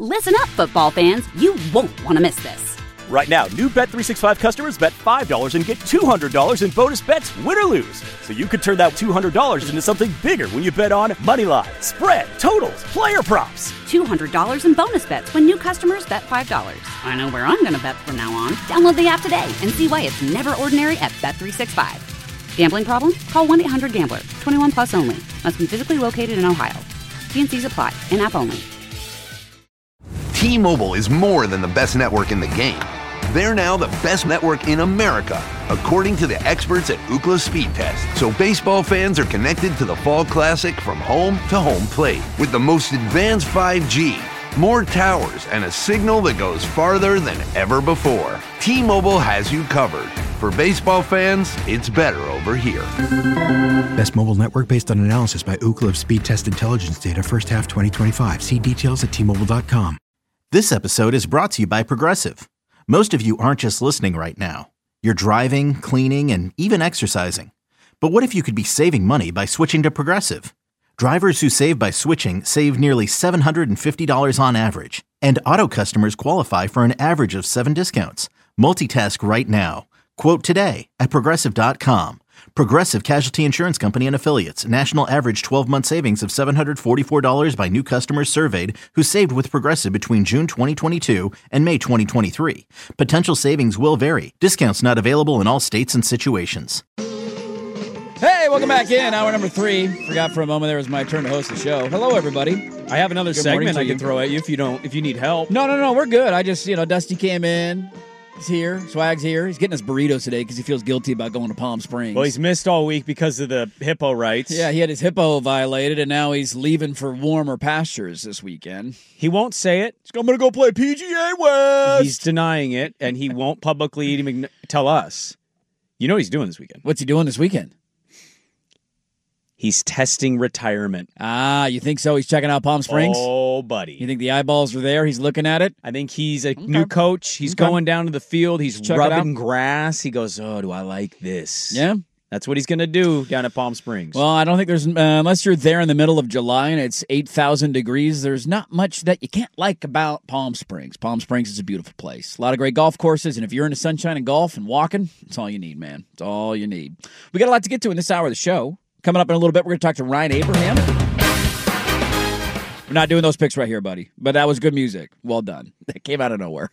Listen up, football fans. You won't want to miss this. Right now, new Bet365 customers bet $5 and get $200 in bonus bets, win or lose. So you could turn that $200 into something bigger when you bet on money line, spread, totals, player props. $200 in bonus bets when new customers bet $5. I know where I'm going to bet from now on. Download the app today and see why it's never ordinary at Bet365. Gambling problem? Call 1-800-GAMBLER. 21 plus only. Must be physically located in Ohio. T&Cs apply. In-app only. T-Mobile is more than the best network in the game. They're now the best network in America, according to the experts at Ookla Speed Test. So baseball fans are connected to the Fall Classic from home to home plate with the most advanced 5G, more towers, and a signal that goes farther than ever before. T-Mobile has you covered. For baseball fans, it's better over here. Best mobile network based on analysis by Ookla of Speed Test Intelligence data first half 2025. See details at T-Mobile.com. This episode is brought to you by Progressive. Most of you aren't just listening right now. You're driving, cleaning, and even exercising. But what if you could be saving money by switching to Progressive? Drivers who save by switching save nearly $750 on average. And auto customers qualify for an average of 7 discounts. Multitask right now. Quote today at Progressive.com. Progressive Casualty Insurance Company and Affiliates. National average 12-month savings of $744 by new customers surveyed who saved with Progressive between June 2022 and May 2023. Potential savings will vary. Discounts not available in all states and situations. Hey, welcome back in. Hour number 3. Forgot for a moment there was my turn to host the show. Hello, everybody. I have another segment I you. can throw at you if you need help. No, we're good. I just, Dusty came in. He's here. Swag's here. He's getting his burritos today because he feels guilty about going to Palm Springs. Well, he's missed all week because of the hippo rights. Yeah, he had his hippo violated, and now he's leaving for warmer pastures this weekend. He won't say it. I'm going to go play PGA West. He's denying it, and he won't publicly even tell us. You know what he's doing this weekend? What's he doing this weekend? He's testing retirement. Ah, you think so? He's checking out Palm Springs? Oh, buddy. You think the eyeballs are there? He's looking at it? I think he's a new coach. He's going down to the field. He's Check rubbing grass. He goes, oh, do I like this? Yeah? That's what he's going to do down at Palm Springs. Well, I don't think there's, unless you're there in the middle of July and it's 8,000 degrees, there's not much that you can't like about Palm Springs. Palm Springs is a beautiful place. A lot of great golf courses, and if you're into sunshine and golf and walking, it's all you need, man. It's all you need. We got a lot to get to in this hour of the show. Coming up in a little bit, we're going to talk to Ryan Abraham. We're not doing those picks right here, buddy, but that was good music. Well done. That came out of nowhere.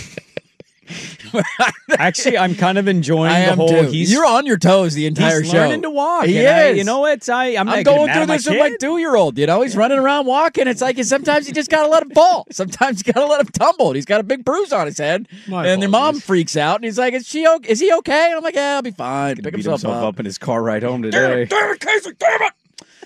Actually, I'm kind of enjoying I the am whole. too. You're on your toes the entire he's show. Learning to walk. He is. is. I'm going through this with my 2-year-old. He's running around walking. It's like sometimes you just got to let him fall. Sometimes you got to let him tumble. He's got a big bruise on his head, and their mom freaks out, and he's like, "Is he okay?" And I'm like, "Yeah, I'll be fine." Pick himself up in his car ride home today. Damn it, Casey! Damn it!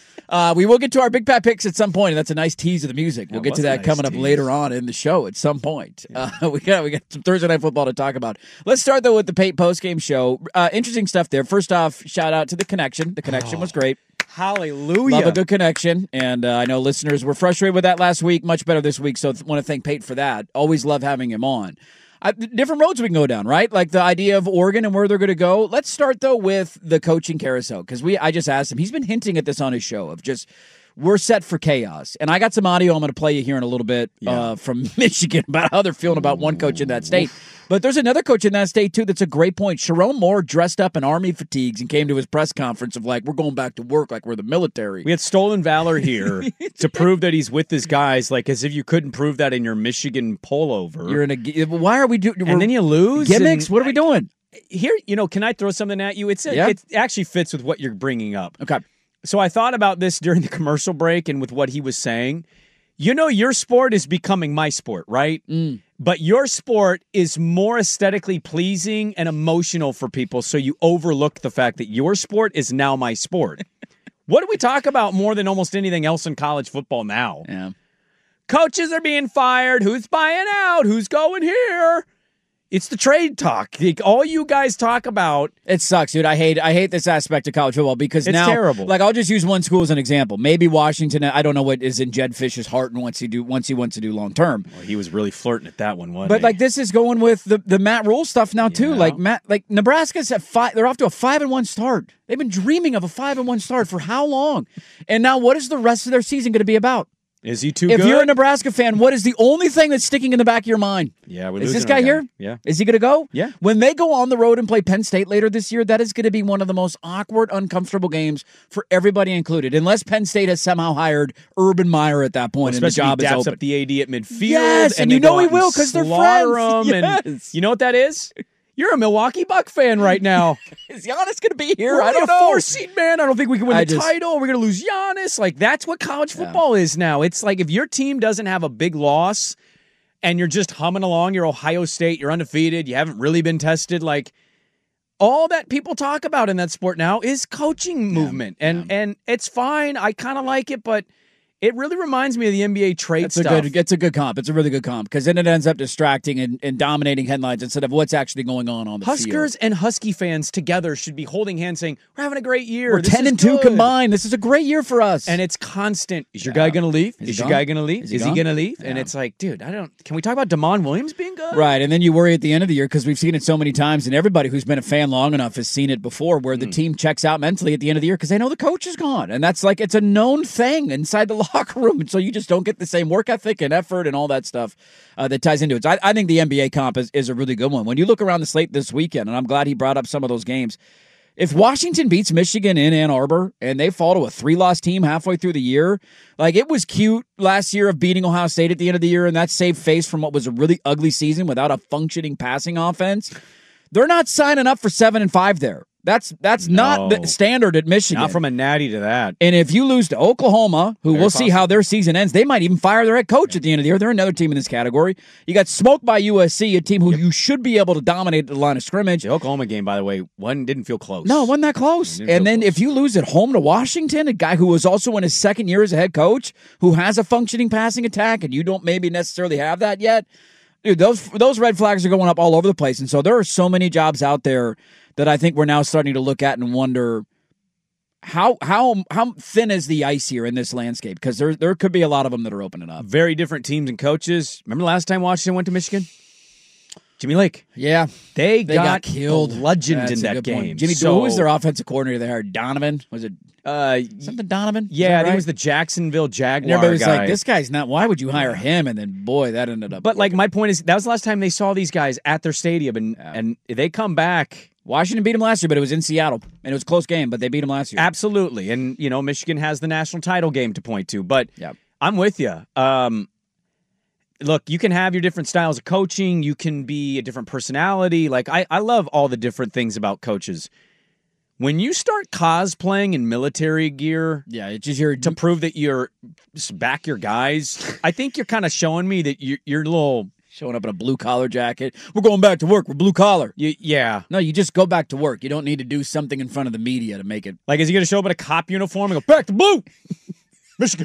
We will get to our Big Pat picks at some point, and that's a nice tease of the music. We'll get to that coming up later on in the show at some point. Yeah. We got some Thursday Night Football to talk about. Let's start, though, with the Pate postgame show. Interesting stuff there. First off, shout out to The Connection. The Connection was great. Hallelujah. Love a good connection, and I know listeners were frustrated with that last week. Much better this week, so want to thank Pate for that. Always love having him on. Different roads we can go down, right? Like the idea of Oregon and where they're going to go. Let's start, though, with the coaching carousel, because I just asked him. He's been hinting at this on his show of just we're set for chaos. And I got some audio I'm going to play you here in a little bit from Michigan about how they're feeling about one coach in that state. But there's another coach in that state, too, that's a great point. Sharon Moore dressed up in Army fatigues and came to his press conference of like, we're going back to work like we're the military. We had stolen valor here to prove that he's with his guys, like as if you couldn't prove that in your Michigan pullover. You're in a. Why are we doing? And then you lose. Gimmicks? What are we doing? Here, can I throw something at you? It actually fits with what you're bringing up. Okay. So I thought about this during the commercial break and with what he was saying. Your sport is becoming my sport, right? But your sport is more aesthetically pleasing and emotional for people, so you overlook the fact that your sport is now my sport. What do we talk about more than almost anything else in college football now? Yeah. Coaches are being fired. Who's buying out? Who's going here? It's the trade talk. All you guys talk about. It sucks, dude. I hate this aspect of college football because it's now, terrible. Like, I'll just use one school as an example. Maybe Washington. I don't know what is in Jed Fish's heart and once he wants to do long term. Well, he was really flirting at that one, wasn't but he? like this is going with the Matt Rule stuff now too. Yeah. Like Nebraska's at 5. They're off to a 5-1 start. They've been dreaming of a 5-1 start for how long? And now, what is the rest of their season going to be about? Is he too If good? you're a Nebraska fan, what is the only thing that's sticking in the back of your mind? Yeah, we're Is this losing guy our here? Yeah. Is he going to go? Yeah. When they go on the road and play Penn State later this year, that is going to be one of the most awkward, uncomfortable games for everybody included, unless Penn State has somehow hired Urban Meyer at that point and the Especially job if he is daps open. up the AD at midfield. Yes, and they you know go he out will and 'cause they're slaughter friends. 'em, and Yes. you know what that is? You're a Milwaukee Buck fan right now. Is Giannis going to be here? We're I don't a know. 4-seed, man. I don't think we can win the I just- title. We're going to lose Giannis. Like, that's what college football is now. It's like if your team doesn't have a big loss and you're just humming along, you're Ohio State, you're undefeated, you haven't really been tested, like, all that people talk about in that sport now is coaching movement. And it's fine. I kind of like it, but it really reminds me of the NBA trade stuff. It's a good comp. It's a really good comp because then it ends up distracting and dominating headlines instead of what's actually going on the Huskers field. and Husky fans together should be holding hands saying, we're having a great year. We're This is 10-2 good." combined. This is a great year for us. And it's constant. Is your guy going to leave? Is he Is your gone? guy going to leave? Is he Is he gone? going to leave? And Yeah. it's like, dude, can we talk about DeMond Williams being good? Right, and then you worry at the end of the year because we've seen it so many times, and everybody who's been a fan long enough has seen it before, where the team checks out mentally at the end of the year because they know the coach is gone, and that's like it's a known thing inside the locker room, and so you just don't get the same work ethic and effort and all that stuff that ties into it. So I think the NBA comp is a really good one. When you look around the slate this weekend, and I'm glad he brought up some of those games. If Washington beats Michigan in Ann Arbor and they fall to a 3-loss team halfway through the year, like it was cute last year of beating Ohio State at the end of the year, and that saved face from what was a really ugly season without a functioning passing offense. They're not signing up for 7-5 there. That's not the standard at Michigan. Not from a natty to that. And if you lose to Oklahoma, who Very we'll see how their season ends, they might even fire their head coach at the end of the year. They're another team in this category. You got smoked by USC, a team who you should be able to dominate the line of scrimmage. The Oklahoma game, by the way, didn't feel close. No, it wasn't that close. And then if you lose at home to Washington, a guy who was also in his second year as a head coach, who has a functioning passing attack, and you don't maybe necessarily have that yet, dude, those red flags are going up all over the place. And so there are so many jobs out there that I think we're now starting to look at and wonder how thin is the ice here in this landscape? Because there could be a lot of them that are opening up. Very different teams and coaches. Remember the last time Washington went to Michigan? Jimmy Lake. Yeah. They got killed. bludgeoned That's in a that good point. game. Jimmy, So- who was their offensive coordinator there? Donovan? Was it something Donovan? Is Yeah, that I think right? it was the Jacksonville And Jaguar everybody was guy. like, this guy's not, why would you hire him? And then, boy, that ended up. But like working. my point is, that was the last time they saw these guys at their stadium, and they come back. Washington beat him last year, but it was in Seattle. And it was a close game, but they beat him last year. Absolutely. And, Michigan has the national title game to point to. But Yep. I'm with you. Look, you can have your different styles of coaching. You can be a different personality. Like, I love all the different things about coaches. When you start cosplaying in military gear Yeah, it's just your to prove that you're back your guys, I think you're kind of showing me that you're a little... showing up in a blue-collar jacket. We're going back to work. We're blue-collar. Yeah. No, you just go back to work. You don't need to do something in front of the media to make it. Like, is he going to show up in a cop uniform and go, back to blue? Michigan.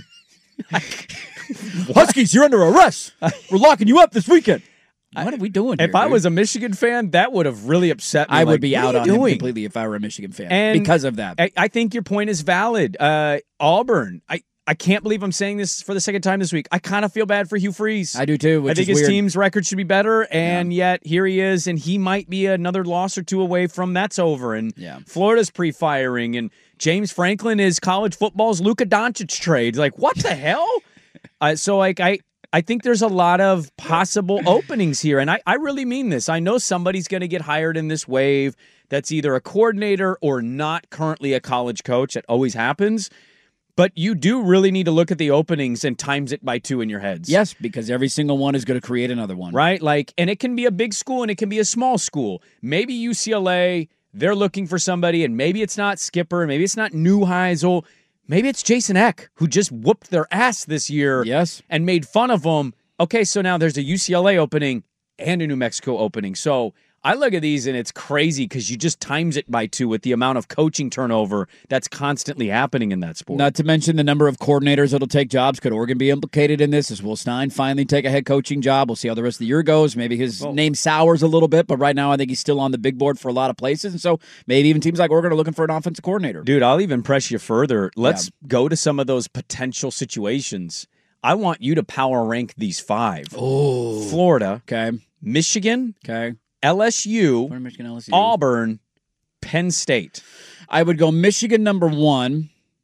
Huskies, you're under arrest. We're locking you up this weekend. What are we doing here, If I dude? was a Michigan fan, that would have really upset me. I Like, would be what out are on you him doing? completely if I were a Michigan fan And because of that. I think your point is valid. Auburn, I can't believe I'm saying this for the second time this week. I kind of feel bad for Hugh Freeze. I do too, which I think is his weird. team's record should be better, and yet here he is, and he might be another loss or two away from that's over. And Florida's pre-firing, and James Franklin is college football's Luka Doncic trade. Like, what the hell? So, like, I think there's a lot of possible openings here, and I really mean this. I know somebody's going to get hired in this wave that's either a coordinator or not currently a college coach. That always happens. But you do really need to look at the openings and times it by 2 in your heads. Yes, because every single one is going to create another one. Right? Like, and it can be a big school and it can be a small school. Maybe UCLA, they're looking for somebody, and maybe it's not Skipper, maybe it's not Neuheisel. Maybe it's Jason Eck, who just whooped their ass this year and made fun of them. Okay, so now there's a UCLA opening and a New Mexico opening. So I look at these, and it's crazy because you just times it by 2 with the amount of coaching turnover that's constantly happening in that sport. Not to mention the number of coordinators that'll take jobs. Could Oregon be implicated in this? As Will Stein finally take a head coaching job? We'll see how the rest of the year goes. Maybe his name sours a little bit, but right now I think he's still on the big board for a lot of places. And so maybe even teams like Oregon are looking for an offensive coordinator. Dude, I'll even press you further. Let's go to some of those potential situations. I want you to power rank these 5. Oh. Florida. Okay. Michigan. Okay. LSU. Michigan, LSU. Auburn. Penn State. I would go Michigan number 1,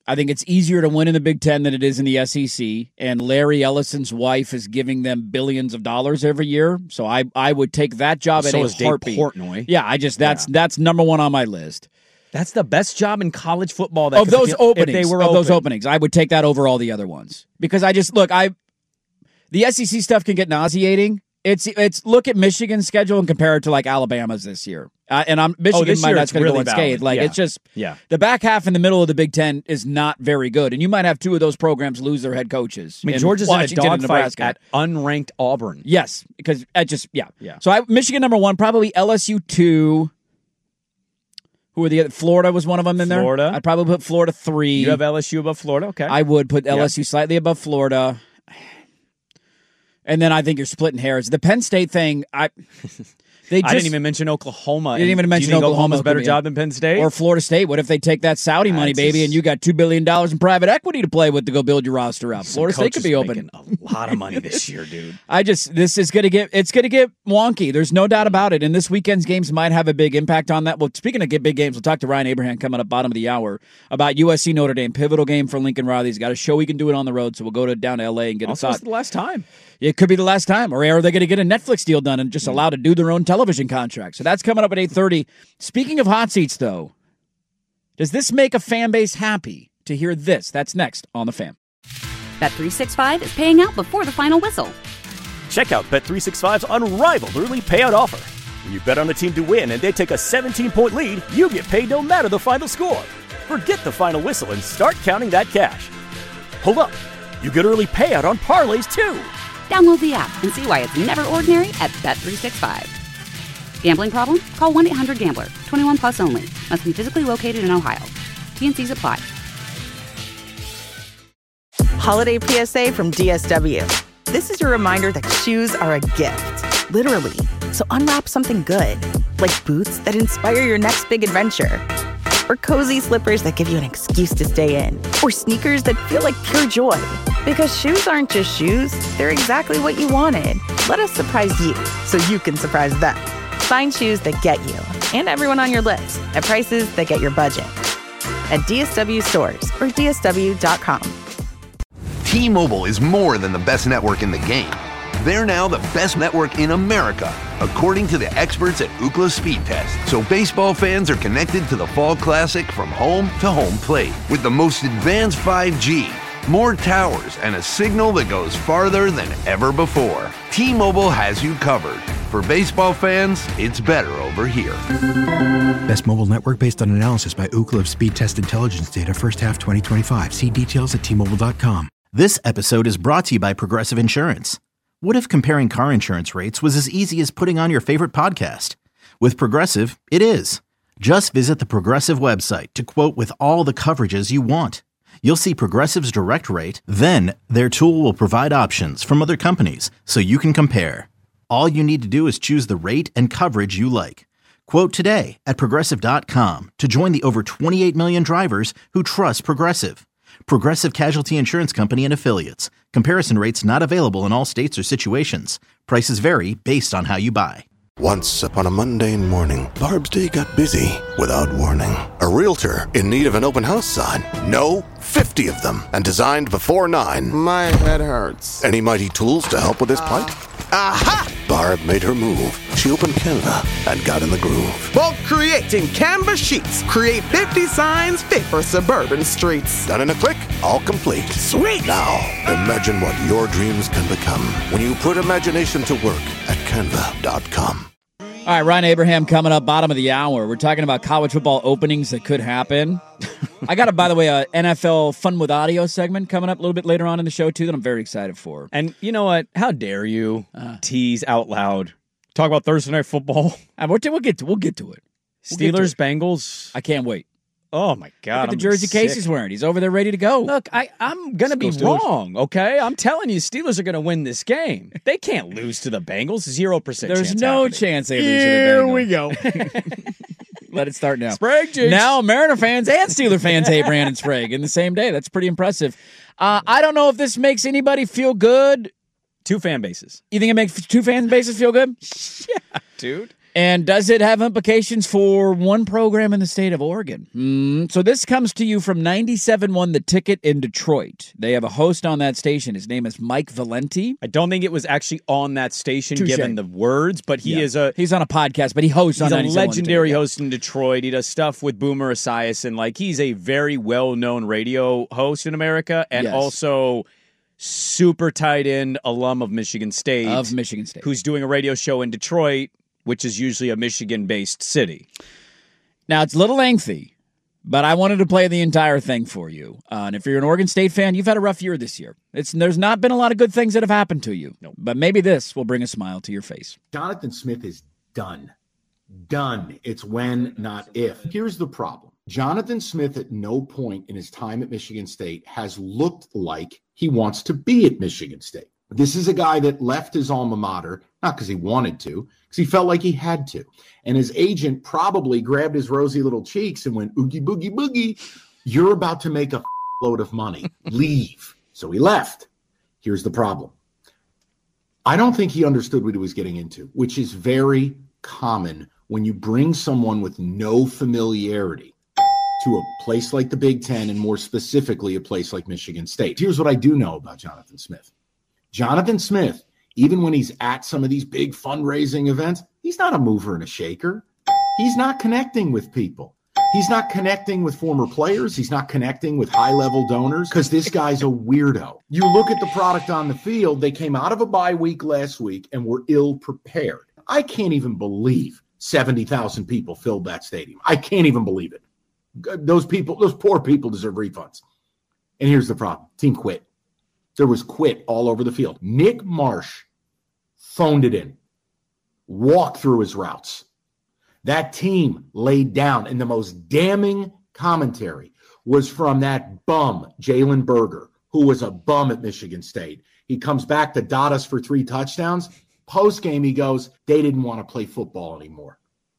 I think it's easier to win in the Big Ten than it is in the SEC. And Larry Ellison's wife is giving them billions of dollars every year. So I would take that job at a heartbeat. Dave Portnoy. Yeah, that's number one on my list. That's the best job in college football. Of those openings, if they were those openings, I would take that over all the other ones. Because the SEC stuff can get nauseating. It's look at Michigan's schedule and compare it to like Alabama's this year. Michigan might not going to go unscathed. Like it's just the back half in the middle of the Big Ten is not very good, and you might have two of those programs lose their head coaches. I mean, Georgia's in a dogfight at unranked Auburn. Yes, because So Michigan number one, probably LSU 2. Who are the other? Florida was one of them in there. Florida. I'd probably put Florida 3. You have LSU above Florida. Okay. I would put LSU slightly above Florida. And then I think you're splitting hairs. The Penn State thing, I didn't even mention Oklahoma. You didn't even mention do you think Oklahoma's a better job than Penn State? Or Florida State. What if they take that Saudi money, baby, and you got $2 billion in private equity to play with to go build your roster up? Florida State could be open. A lot of money this year, dude. This is going to get wonky. There's no doubt about it. And this weekend's games might have a big impact on that. Well, speaking of big games, we'll talk to Ryan Abraham coming up bottom of the hour about USC Notre Dame, pivotal game for Lincoln Riley. He's got to show he can do it on the road, so we'll go down to LA and get a thought. It's the last time. It could be the last time. Or are they going to get a Netflix deal done and just allowed to do their own television contract? So that's coming up at 8:30. Speaking of hot seats, though, does this make a fan base happy to hear this? That's next on The Fan. Bet365 is paying out before the final whistle. Check out Bet365's unrivaled early payout offer. When you bet on a team to win and they take a 17-point lead, you get paid no matter the final score. Forget the final whistle and start counting that cash. Hold up. You get early payout on parlays, too. Download the app and see why it's never ordinary at Bet365. Gambling problem? Call 1-800-GAMBLER. 21 plus only. Must be physically located in Ohio. T&Cs apply. Holiday PSA from DSW. This is your reminder that shoes are a gift, literally. So unwrap something good, like boots that inspire your next big adventure, or cozy slippers that give you an excuse to stay in, or sneakers that feel like pure joy. Because shoes aren't just shoes, they're exactly what you wanted. Let us surprise you so you can surprise them. Find shoes that get you and everyone on your list at prices that get your budget. At DSW stores or DSW.com. T-Mobile is more than the best network in the game. They're now the best network in America, according to the experts at Ookla Speed Test. So baseball fans are connected to the Fall Classic from home to home plate with the most advanced 5G, more towers, and a signal that goes farther than ever before. T-Mobile has you covered. For baseball fans, it's better over here. Best mobile network based on analysis by Ookla of Speed Test Intelligence data first half 2025. See details at T-Mobile.com. This episode is brought to you by Progressive Insurance. What if comparing car insurance rates was as easy as putting on your favorite podcast? With Progressive, it is. Just visit the Progressive website to quote with all the coverages you want. You'll see Progressive's direct rate, then their tool will provide options from other companies so you can compare. All you need to do is choose the rate and coverage you like. Quote today at Progressive.com to join the over 28 million drivers who trust Progressive. Progressive Casualty Insurance Company and Affiliates. Comparison rates not available in all states or situations. Prices vary based on how you buy. Once upon a mundane morning, Barb's day got busy without warning. A realtor in need of an open house sign. No, 50 of them, and designed before 9. My head hurts. Any mighty tools to help with this plight? Aha! Barb made her move. She opened Canva and got in the groove. Bulk creating Canva sheets. Create 50 signs fit for suburban streets. Done in a click, all complete. Sweet! Now, imagine what your dreams can become when you put imagination to work at Canva.com. All right, Ryan Abraham coming up, bottom of the hour. We're talking about college football openings that could happen. I got, by the way, a NFL Fun with Audio segment coming up a little bit later on in the show, too, that I'm very excited for. And you know what? How dare you tease out loud? Talk about Thursday Night Football. We'll get to it. Steelers, Bengals. I can't wait. Oh, my God. Look at the jersey Casey's wearing. He's over there ready to go. Look, I'm going to be wrong, okay? I'm telling you, Steelers are going to win this game. They can't lose to the Bengals. 0% chance. There's no chance they lose to the Bengals. Here we go. Let it start now. Sprague, Jinx. Now Mariner fans and Steeler fans hate Brandon Sprague in the same day. That's pretty impressive. I don't know if this makes anybody feel good. Two fan bases. You think it makes two fan bases feel good? Yeah, dude. And does it have implications for one program in the state of Oregon? So this comes to you from 97.1 The Ticket in Detroit. They have a host on that station. His name is Mike Valenti. I don't think it was actually on that station given the words, but he's on a podcast, but he hosts on 97.1. He's a legendary host in Detroit. He does stuff with Boomer Esiason. He's a very well-known radio host in America and also super tight-end alum of Michigan State. Who's doing a radio show in Detroit, which is usually a Michigan-based city. Now, it's a little lengthy, but I wanted to play the entire thing for you. And if you're an Oregon State fan, you've had a rough year this year. There's not been a lot of good things that have happened to you. Nope. But maybe this will bring a smile to your face. Jonathan Smith is done. Done. It's when, not if. Here's the problem. Jonathan Smith at no point in his time at Michigan State has looked like he wants to be at Michigan State. This is a guy that left his alma mater, not because he wanted to, because he felt like he had to. And his agent probably grabbed his rosy little cheeks and went, oogie, boogie, boogie, you're about to make a load of money. Leave. So he left. Here's the problem. I don't think he understood what he was getting into, which is very common when you bring someone with no familiarity to a place like the Big Ten and more specifically a place like Michigan State. Here's what I do know about Jonathan Smith. Jonathan Smith, even when he's at some of these big fundraising events, he's not a mover and a shaker. He's not connecting with people. He's not connecting with former players. He's not connecting with high-level donors because this guy's a weirdo. You look at the product on the field, they came out of a bye week last week and were ill-prepared. I can't even believe 70,000 people filled that stadium. I can't even believe it. Those poor people deserve refunds. And here's the problem. Team quit. There was quit all over the field. Nick Marsh phoned it in, walked through his routes. That team laid down, and the most damning commentary was from that bum, Jalen Berger, who was a bum at Michigan State. He comes back to dot us for 3 touchdowns. Post-game, he goes, they didn't want to play football anymore.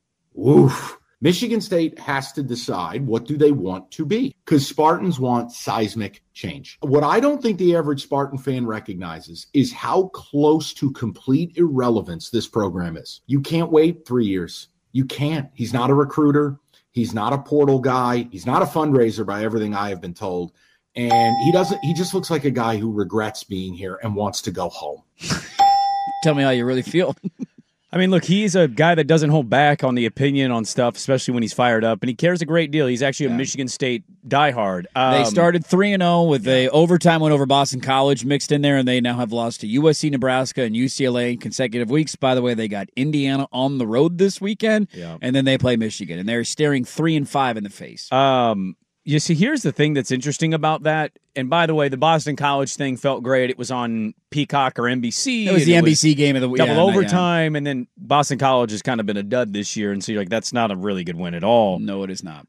Oof. Michigan State has to decide what do they want to be because Spartans want seismic change. What I don't think the average Spartan fan recognizes is how close to complete irrelevance this program is. You can't wait 3 years. You can't. He's not a recruiter. He's not a portal guy. He's not a fundraiser by everything I have been told. And he just looks like a guy who regrets being here and wants to go home. Tell me how you really feel. I mean, look, he's a guy that doesn't hold back on the opinion on stuff, especially when he's fired up, and he cares a great deal. He's actually a Michigan State diehard. They started 3-0 with a overtime win over Boston College mixed in there, and they now have lost to USC, Nebraska, and UCLA in consecutive weeks. By the way, they got Indiana on the road this weekend, and then they play Michigan, and they're staring 3-5 in the face. You see, here's the thing that's interesting about that. And by the way, the Boston College thing felt great. It was on Peacock or NBC. It was the NBC game of the week. Double overtime, and then Boston College has kind of been a dud this year. And so you're like, that's not a really good win at all. No, it is not.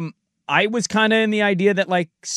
I was kind of in the idea that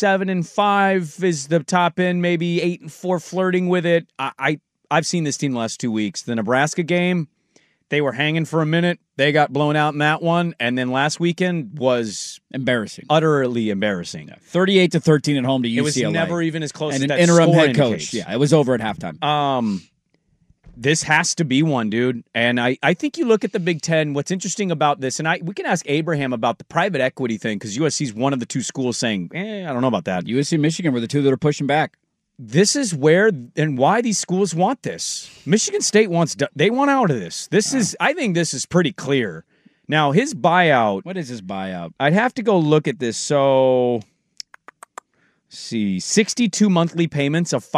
7-5 is the top end, maybe 8-4 flirting with it. I've seen this team the last 2 weeks. The Nebraska game, they were hanging for a minute. They got blown out in that one. And then last weekend was embarrassing. Utterly embarrassing. 38-13 at home to UCLA. It was never even as close and as that an interim score head coach. indicates. Yeah, it was over at halftime. This has to be one, dude. And I think you look at the Big Ten, what's interesting about this, and we can ask Abraham about the private equity thing, because USC's one of the two schools saying, I don't know about that. USC and Michigan were the two that are pushing back. This is where and why these schools want this. Michigan State they want out of this. I think this is pretty clear. Now, his buyout. What is his buyout? I'd have to go look at this. So, see, 62 monthly payments of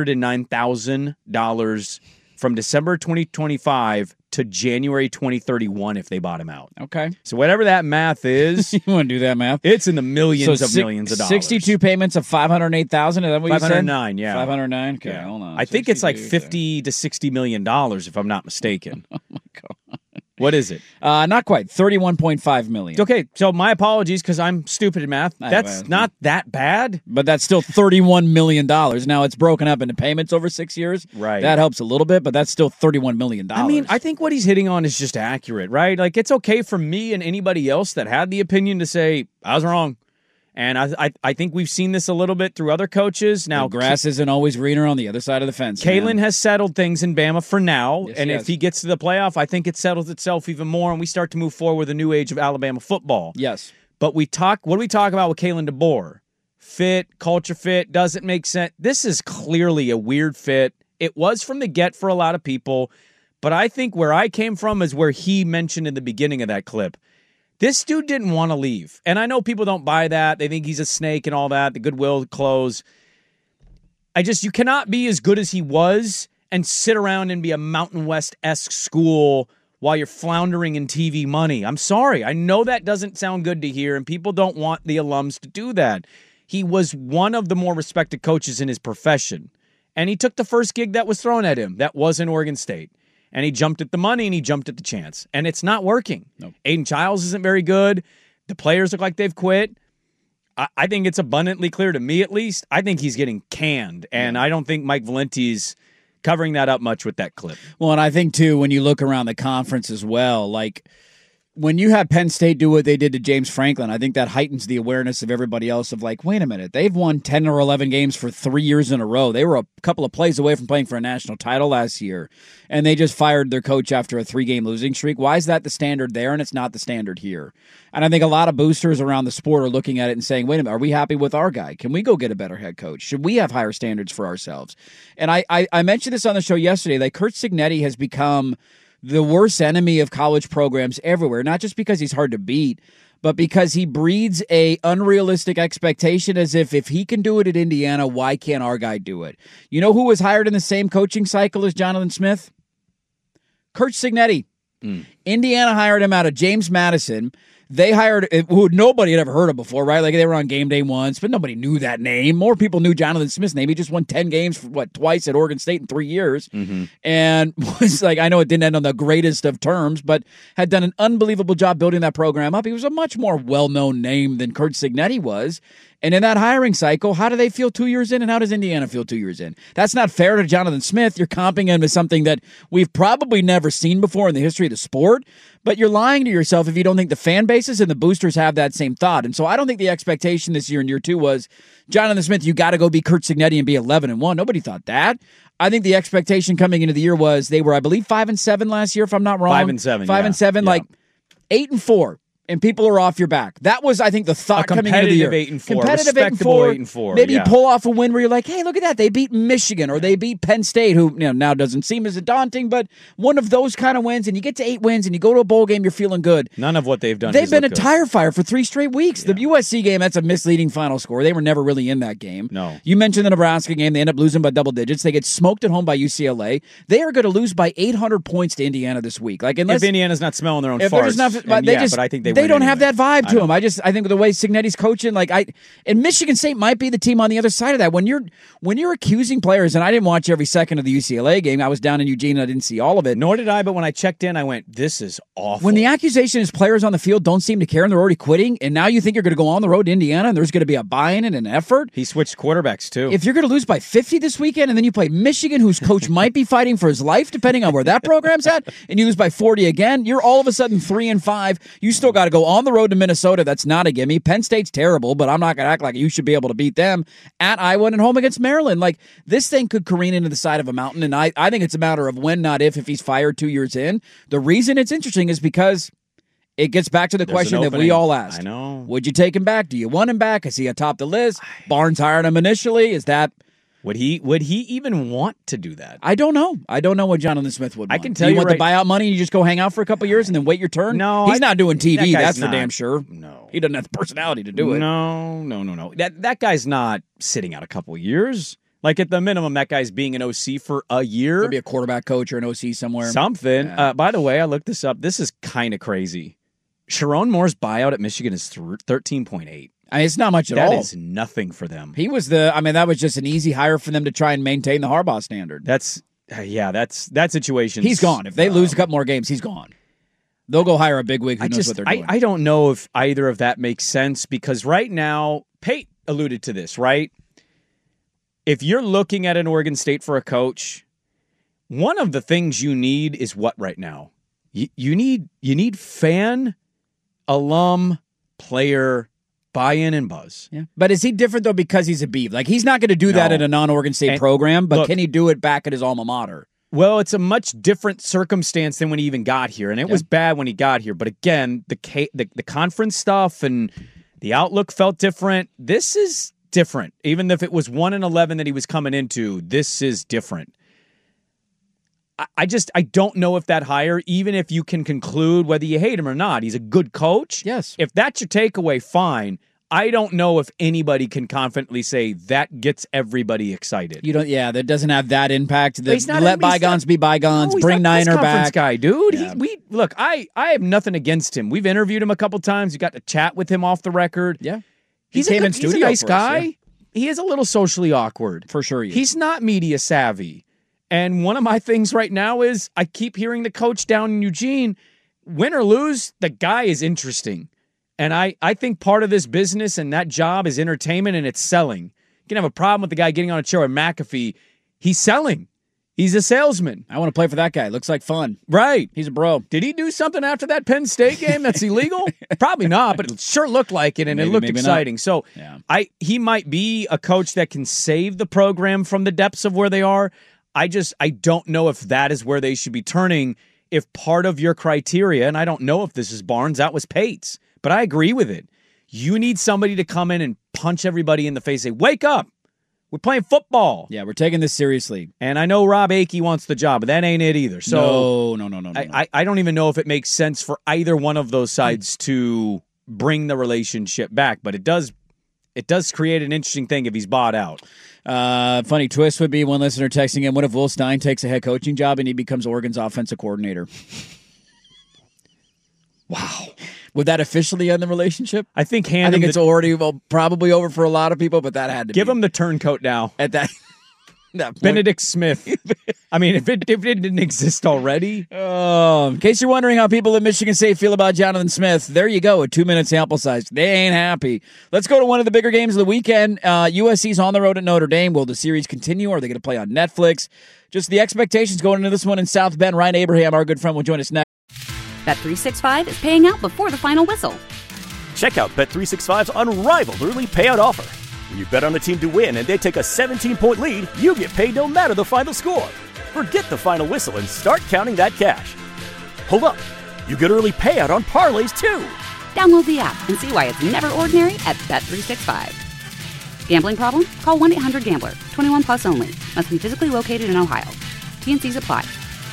$509,000 from December 2025 to January 2031 if they bought him out. Okay. So whatever that math is. You want to do that math? It's in the millions of millions of dollars. 62 payments of $508,000? Is that what you said? 509, yeah. 509? Okay, hold on. I think it's like $50 to $60 million if I'm not mistaken. Oh, my God. What is it? Not quite. $31.5 million. Okay, so my apologies because I'm stupid at math. That's not that bad. But that's still $31 million. Now, it's broken up into payments over 6 years. Right. That helps a little bit, but that's still $31 million. I mean, I think what he's hitting on is just accurate, right? Like, it's okay for me and anybody else that had the opinion to say, I was wrong. And I think we've seen this a little bit through other coaches. Now, the grass isn't always greener on the other side of the fence. Kalen has settled things in Bama for now. Yes, and if he gets to the playoff, I think it settles itself even more, and we start to move forward with a new age of Alabama football. Yes. But what do we talk about with Kalen DeBoer? Fit, culture fit, doesn't make sense. This is clearly a weird fit. It was from the get for a lot of people, but I think where I came from is where he mentioned in the beginning of that clip. This dude didn't want to leave. And I know people don't buy that. They think he's a snake and all that. The goodwill close. You cannot be as good as he was and sit around and be a Mountain West-esque school while you're floundering in TV money. I'm sorry. I know that doesn't sound good to hear, and people don't want the alums to do that. He was one of the more respected coaches in his profession. And he took the first gig that was thrown at him. That was in Oregon State. And he jumped at the money and he jumped at the chance. And it's not working. Nope. Aiden Childs isn't very good. The players look like they've quit. I think it's abundantly clear to me, at least. I think he's getting canned. And I don't think Mike Valenti's covering that up much with that clip. Well, and I think, too, when you look around the conference as well, like when you have Penn State do what they did to James Franklin, I think that heightens the awareness of everybody else of like, wait a minute, they've won 10 or 11 games for 3 years in a row. They were a couple of plays away from playing for a national title last year, and they just fired their coach after a 3-game losing streak. Why is that the standard there and it's not the standard here? And I think a lot of boosters around the sport are looking at it and saying, wait a minute, are we happy with our guy? Can we go get a better head coach? Should we have higher standards for ourselves? And I mentioned this on the show yesterday, that Curt Cignetti has become the worst enemy of college programs everywhere, not just because he's hard to beat, but because he breeds a unrealistic expectation as if he can do it at Indiana, why can't our guy do it? You know who was hired in the same coaching cycle as Jonathan Smith? Curt Cignetti. Indiana hired him out of James Madison. They hired who nobody had ever heard of before, right? Like they were on game day once, but nobody knew that name. More people knew Jonathan Smith's name. He just won 10 games for twice at Oregon State in 3 years. And was like, I know it didn't end on the greatest of terms, but had done an unbelievable job building that program up. He was a much more well-known name than Curt Cignetti was. And in that hiring cycle, how do they feel 2 years in, and how does Indiana feel 2 years in? That's not fair to Jonathan Smith. You're comping him as something that we've probably never seen before in the history of the sport, but you're lying to yourself if you don't think the fan bases and the boosters have that same thought. And so I don't think the expectation this year in year 2 was, Jonathan Smith, you got to go be Curt Cignetti and be 11-1. Nobody thought that. I think the expectation coming into the year was they were, I believe, 5-7 last year, if I'm not wrong. 5-7, 5-7, like 8-4. And people are off your back. That was, I think, the thought coming into the year. 8-4, competitive respectable 8-4. Maybe you pull off a win where you're like, hey, look at that. They beat Michigan or they beat Penn State, who now doesn't seem as daunting, but one of those kind of wins, and you get to 8 wins and you go to a bowl game, you're feeling good. None of what they've done. They've been a tire fire for 3 straight weeks. The USC game, that's a misleading final score. They were never really in that game. No. You mentioned the Nebraska game. They end up losing by double digits. They get smoked at home by UCLA. They are going to lose by 800 points to Indiana this week. Like, unless if Indiana's not smelling their own farts. But I think they don't anyway. have that vibe to him. I think the way Cignetti's coaching, and Michigan State might be the team on the other side of that. When you're accusing players, and I didn't watch every second of the UCLA game. I was down in Eugene and I didn't see all of it. Nor did I, but when I checked in, I went, this is awful. When the accusation is players on the field don't seem to care and they're already quitting, and now you think you're going to go on the road to Indiana and there's going to be a buy-in and an effort. He switched quarterbacks too. If you're going to lose by 50 this weekend and then you play Michigan, whose coach might be fighting for his life, depending on where that program's at, and you lose by 40 again, you're all of a sudden 3-5. You still got to go on the road to Minnesota. That's not a gimme. Penn State's terrible, but I'm not going to act like you should be able to beat them. At Iowa and home against Maryland. Like, this thing could careen into the side of a mountain, and I think it's a matter of when, not if he's fired 2 years in. The reason it's interesting is because it gets back to the question that we all asked. I know. Would you take him back? Do you want him back? Is he atop the list? Barnes hired him initially. Is that... Would he even want to do that? I don't know. I don't know what Jonathan Smith would want. I can tell you want right, the buyout money and you just go hang out for a couple years and then wait your turn? No. He's not doing TV, that's for not. damn sure. No. He doesn't have the personality to do it. No. That guy's not sitting out a couple years. Like, at the minimum, that guy's being an OC for a year. He'll be a quarterback coach or an OC somewhere. Something. Yeah. By the way, I looked this up. This is kind of crazy. Sharon Moore's buyout at Michigan is 13.8. I mean, it's not much at all. That is nothing for them. He was that was just an easy hire for them to try and maintain the Harbaugh standard. That situation. He's gone. If they lose a couple more games, he's gone. They'll go hire a bigwig who knows what they're doing. I don't know if either of that makes sense, because right now, Pate alluded to this, right? If you're looking at an Oregon State for a coach, one of the things you need is what right now? You need fan, alum, player buy-in and buzz. Yeah. But is he different, though, because he's a Beav? Like, he's not going to do that at a non-Oregon State program, but can he do it back at his alma mater? Well, it's a much different circumstance than when he even got here, and it was bad when he got here. But again, the conference stuff and the outlook felt different. This is different. Even if it was 1-11 that he was coming into, this is different. I don't know if that hire, even if you can conclude whether you hate him or not, he's a good coach. Yes. If that's your takeaway, fine. I don't know if anybody can confidently say that gets everybody excited. That doesn't have that impact. Let bygones be bygones. Bring Niner back. Guy, dude. Yeah. I have nothing against him. We've interviewed him a couple times. You got to chat with him off the record. Yeah. He's a nice guy. Yeah. He is a little socially awkward. For sure. He's not media savvy. And one of my things right now is I keep hearing the coach down in Eugene, win or lose, the guy is interesting. And I think part of this business and that job is entertainment and it's selling. You can have a problem with the guy getting on a chair at McAfee. He's selling. He's a salesman. I want to play for that guy. Looks like fun. Right. He's a bro. Did he do something after that Penn State game that's illegal? Probably not, but it sure looked like it, and it looked exciting. Not. So he might be a coach that can save the program from the depths of where they are. I don't know if that is where they should be turning if part of your criteria, and I don't know if this is Barnes, that was Pates, but I agree with it. You need somebody to come in and punch everybody in the face, say, wake up. We're playing football. Yeah, we're taking this seriously. And I know Rob Akey wants the job, but that ain't it either. So no. I don't even know if it makes sense for either one of those sides to bring the relationship back, but it does create an interesting thing if he's bought out. Funny twist would be one listener texting in, what if Will Stein takes a head coaching job and he becomes Oregon's offensive coordinator? Wow. Would that officially end the relationship? I think it's already probably over for a lot of people, but that had to give him the turncoat now. At that Benedict Smith. I mean, if it didn't exist already. In case you're wondering how people at Michigan State feel about Jonathan Smith, there you go, a 2-minute sample size. They ain't happy. Let's go to one of the bigger games of the weekend. USC's on the road at Notre Dame. Will the series continue? Are they going to play on Netflix? Just the expectations going into this one in South Bend. Ryan Abraham, our good friend, will join us next. Bet365 is paying out before the final whistle. Check out Bet365's unrivaled early payout offer. When you bet on the team to win and they take a 17-point lead, you get paid no matter the final score. Forget the final whistle and start counting that cash. Hold up. You get early payout on parlays, too. Download the app and see why it's never ordinary at Bet365. Gambling problem? Call 1-800-GAMBLER. 21 plus only. Must be physically located in Ohio. T&Cs apply.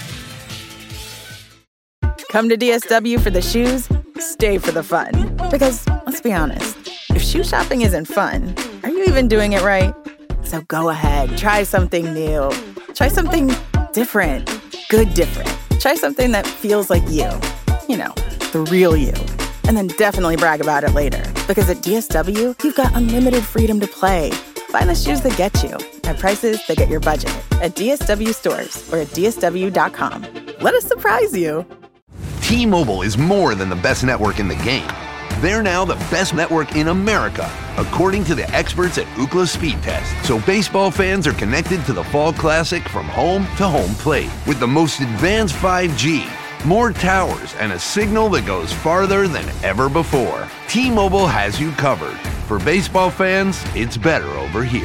Come to DSW for the shoes, stay for the fun. Because, let's be honest, if shoe shopping isn't fun, are you even doing it right? So go ahead, try something new. Try something different. Good different. Try something that feels like you. You know, the real you. And then definitely brag about it later. Because at DSW, you've got unlimited freedom to play. Find the shoes that get you at prices that get your budget. At DSW stores or at DSW.com. Let us surprise you. T-Mobile is more than the best network in the game. They're now the best network in America, according to the experts at Ookla Speed Test. So baseball fans are connected to the Fall Classic from home to home plate with the most advanced 5G, more towers, and a signal that goes farther than ever before. T-Mobile has you covered. For baseball fans, it's better over here.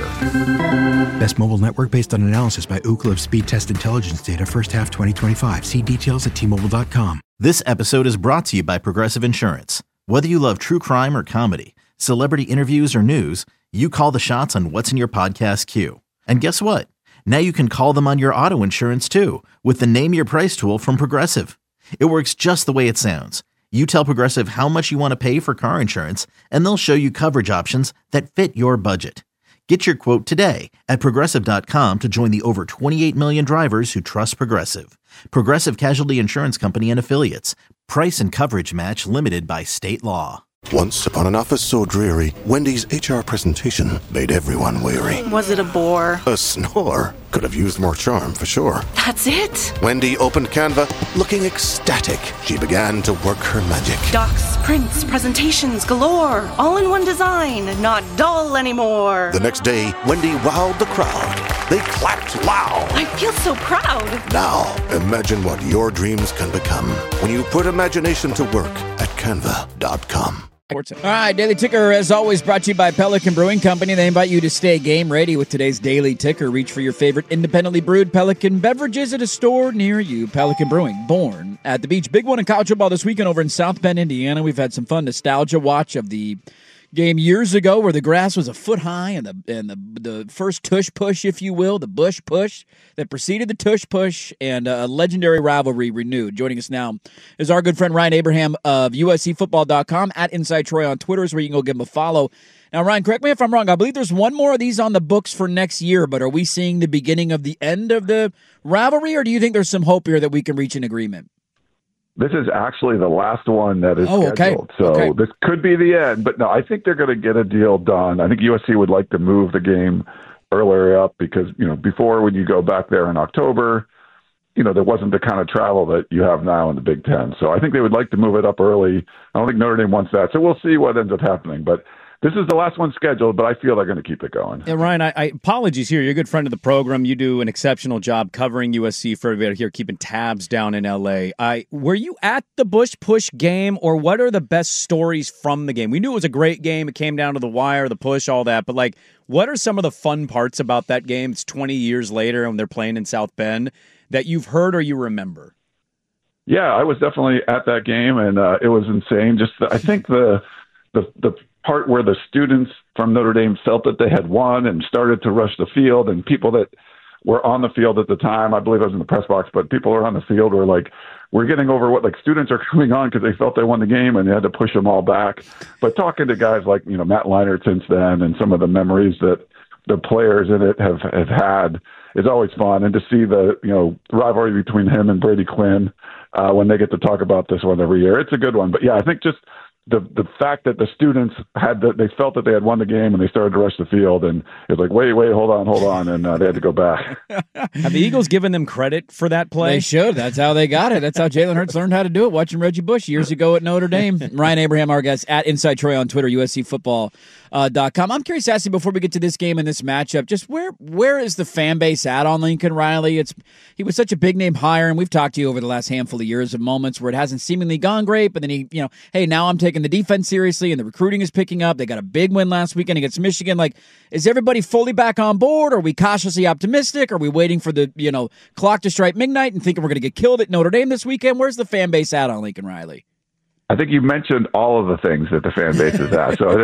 Best mobile network based on analysis by Ookla of Speed Test Intelligence data first half 2025. See details at T-Mobile.com. This episode is brought to you by Progressive Insurance. Whether you love true crime or comedy, celebrity interviews or news, you call the shots on what's in your podcast queue. And guess what? Now you can call them on your auto insurance too with the Name Your Price tool from Progressive. It works just the way it sounds. You tell Progressive how much you want to pay for car insurance, and they'll show you coverage options that fit your budget. Get your quote today at Progressive.com to join the over 28 million drivers who trust Progressive. Progressive Casualty Insurance Company and Affiliates. Price and coverage match limited by state law. Once upon an office so dreary, Wendy's HR presentation made everyone weary. Was it a bore? A snore. Could have used more charm, for sure. That's it? Wendy opened Canva, looking ecstatic. She began to work her magic. Docs, prints, presentations galore. All in one design, not dull anymore. The next day, Wendy wowed the crowd. They clapped loud. I feel so proud. Now, imagine what your dreams can become when you put imagination to work at Canva.com. All right, Daily Ticker, as always, brought to you by Pelican Brewing Company. They invite you to stay game ready with today's Daily Ticker. Reach for your favorite independently brewed Pelican beverages at a store near you. Pelican Brewing, born at the beach. Big one in college football this weekend over in South Bend, Indiana. We've had some fun nostalgia watch of the game years ago where the grass was a foot high and the first tush push, if you will, the bush push that preceded the tush push, and a legendary rivalry renewed. Joining us now is our good friend Ryan Abraham of USCFootball.com, at Inside Troy on Twitter is where you can go give him a follow. Now, Ryan, correct me if I'm wrong. I believe there's one more of these on the books for next year, but are we seeing the beginning of the end of the rivalry, or do you think there's some hope here that we can reach an agreement? This is actually the last one that is scheduled. So this could be the end. But no, I think they're going to get a deal done. I think USC would like to move the game earlier up because, before when you go back there in October, there wasn't the kind of travel that you have now in the Big Ten. So I think they would like to move it up early. I don't think Notre Dame wants that. So we'll see what ends up happening. But this is the last one scheduled, but I feel they're going to keep it going. Yeah, Ryan, I apologies here. You're a good friend of the program. You do an exceptional job covering USC for everybody here, keeping tabs down in L.A. Were you at the Bush Push game, or what are the best stories from the game? We knew it was a great game. It came down to the wire, the push, all that. But, what are some of the fun parts about that game? It's 20 years later and they're playing in South Bend that you've heard or you remember. Yeah, I was definitely at that game, and it was insane. I think the part where the students from Notre Dame felt that they had won and started to rush the field, and people that were on the field at the time, I believe I was in the press box, but people who were on the field were like, we're getting over what, students are coming on because they felt they won the game and they had to push them all back. But talking to guys like, Matt Leinart since then, and some of the memories that the players in it have had is always fun. And to see the, rivalry between him and Brady Quinn when they get to talk about this one every year, it's a good one. But yeah, I think just the fact that the students they felt that they had won the game and they started to rush the field, and it's like, wait, hold on, and they had to go back. Have the Eagles given them credit for that play? They should. That's how they got it. That's how Jalen Hurts learned how to do it, watching Reggie Bush years ago at Notre Dame. Ryan Abraham, our guest, at Inside Troy on Twitter, USCFootball.com. I'm curious to ask you, before we get to this game and this matchup, just where is the fan base at on Lincoln Riley? He was such a big name hire, and we've talked to you over the last handful of years of moments where it hasn't seemingly gone great, but then hey, now I'm taking the defense seriously and the recruiting is picking up. They got a big win last weekend against Michigan. Is everybody fully back on board? Are we cautiously optimistic? Are we waiting for the clock to strike midnight and thinking we're going to get killed at Notre Dame this weekend? Where's the fan base at on Lincoln Riley? I think you mentioned all of the things that the fan base is at. So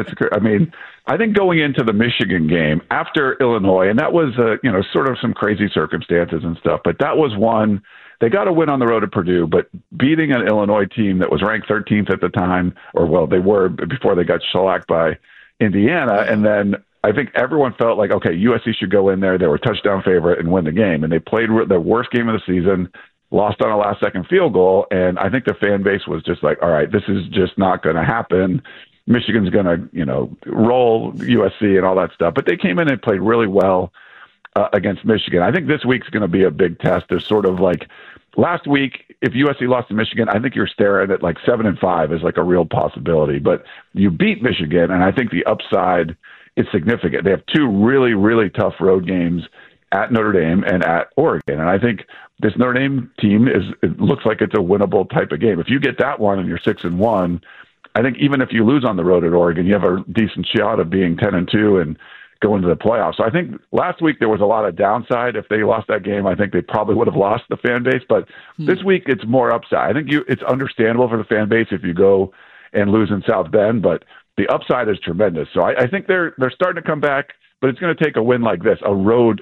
I think going into the Michigan game after Illinois, and that was sort of some crazy circumstances and stuff, but that was one. They got a win on the road at Purdue, but beating an Illinois team that was ranked 13th at the time, they were before they got shellacked by Indiana. And then I think everyone felt like, okay, USC should go in there. They were a touchdown favorite and win the game. And they played their worst game of the season, lost on a last-second field goal. And I think the fan base was just like, all right, this is just not going to happen. Michigan's going to, roll USC and all that stuff. But they came in and played really well against Michigan. I think this week's going to be a big test. There's sort of last week, if USC lost to Michigan, I think you're staring at 7-5 is a real possibility. But you beat Michigan, and I think the upside is significant. They have two really, really tough road games at Notre Dame and at Oregon. And I think this Notre Dame team it looks like it's a winnable type of game. If you get that one and you're 6-1, I think even if you lose on the road at Oregon, you have a decent shot of being 10-2 and go into the playoffs. So I think last week there was a lot of downside. If they lost that game, I think they probably would have lost the fan base. But this week it's more upside. I think it's understandable for the fan base if you go and lose in South Bend, but the upside is tremendous. So I think they're starting to come back, but it's going to take a win like this, a road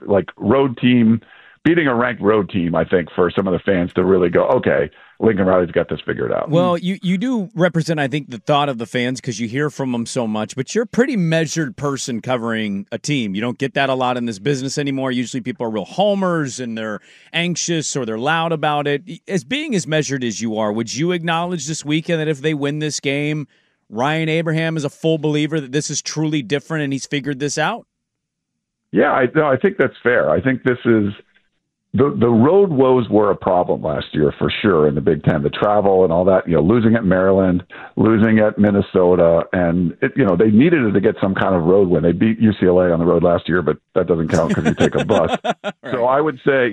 team, beating a ranked road team, I think, for some of the fans to really go, okay, Lincoln Riley's got this figured out. Well, you do represent, I think, the thought of the fans because you hear from them so much, but you're a pretty measured person covering a team. You don't get that a lot in this business anymore. Usually people are real homers and they're anxious or they're loud about it. As being as measured as you are, would you acknowledge this weekend that if they win this game, Ryan Abraham is a full believer that this is truly different and he's figured this out? Yeah, I think that's fair. I think this is the road woes were a problem last year for sure in the Big Ten. The travel and all that, losing at Maryland, losing at Minnesota, and they needed it to get some kind of road win. They beat UCLA on the road last year, but that doesn't count because you take a bus. Right. So I would say,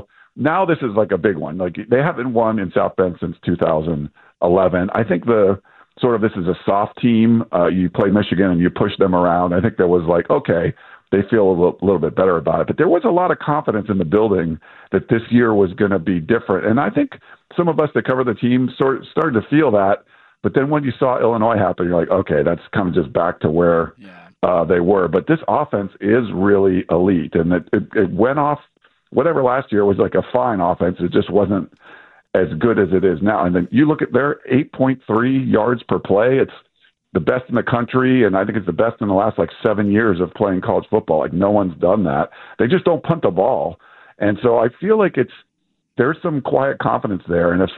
now this is a big one. They haven't won in South Bend since 2011. I think the sort of this is a soft team. You play Michigan and you push them around. I think there was like, okay, they feel a little bit better about it. But there was a lot of confidence in the building that this year was going to be different. And I think some of us that cover the team started to feel that. But then when you saw Illinois happen, you're like, okay, that's kind of just back to where they were. But this offense is really elite. And it went off, whatever last year was like a fine offense. It just wasn't as good as it is now. And then you look at their 8.3 yards per play. It's the best in the country, and I think it's the best in the last 7 years of playing college football. Like no one's done that. They just don't punt the ball, and so I feel like there's some quiet confidence there. And if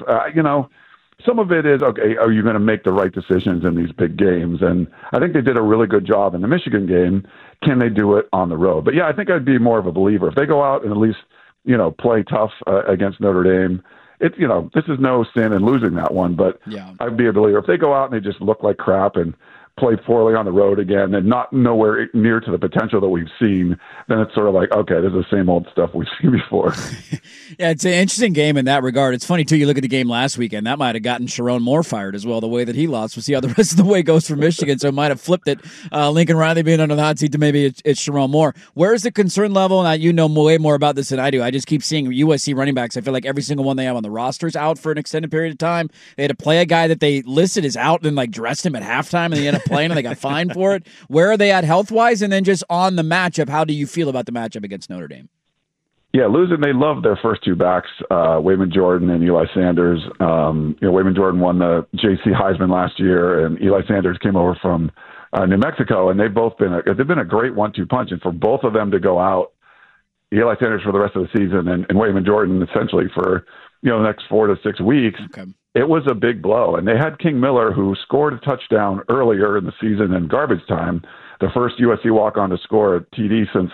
some of it is okay. Are you going to make the right decisions in these big games? And I think they did a really good job in the Michigan game. Can they do it on the road? But yeah, I think I'd be more of a believer if they go out and at least play tough against Notre Dame. It's this is no sin in losing that one, but I'd be a believer if they go out and they just look like crap and play poorly on the road again and not nowhere near to the potential that we've seen, then it's sort of like, okay, this is the same old stuff we've seen before. Yeah, it's an interesting game in that regard. It's funny, too, you look at the game last weekend, that might have gotten Sharon Moore fired as well, the way that he lost. We'll see how the rest of the way goes for Michigan, so it might have flipped it. Lincoln Riley being under the hot seat to maybe it's Sharon Moore. Where's the concern level? And you know way more about this than I do. I just keep seeing USC running backs. I feel like every single one they have on the roster is out for an extended period of time. They had to play a guy that they listed as out and dressed him at halftime, and they ended up playing and they got fined for it. Where are they at health-wise? And then just on the matchup, how do you feel about the matchup against Notre Dame? Yeah, losing, they love their first two backs, Wayman Jordan and Eli Sanders. Wayman Jordan won the J.C. Heisman last year, and Eli Sanders came over from New Mexico, and they've both been a great 1-2 punch. And for both of them to go out, Eli Sanders for the rest of the season and Wayman Jordan essentially for the next 4 to 6 weeks, it was a big blow. And they had King Miller, who scored a touchdown earlier in the season in garbage time, the first USC walk-on to score a TD since